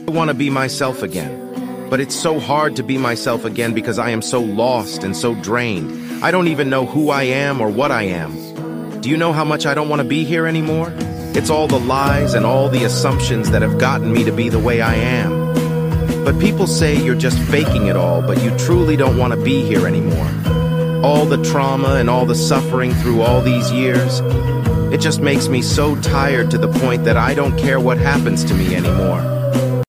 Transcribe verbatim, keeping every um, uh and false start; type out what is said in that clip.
I want to be myself again. But it's so hard to be myself again because I am so lost and so drained. I don't even know who I am or what I am. Do you know how much I don't want to be here anymore? It's all the lies and all the assumptions that have gotten me to be the way I am. But people say you're just faking it all, but you truly don't want to be here anymore. All the trauma and all the suffering through all these years, it just makes me so tired to the point that I don't care what happens to me anymore.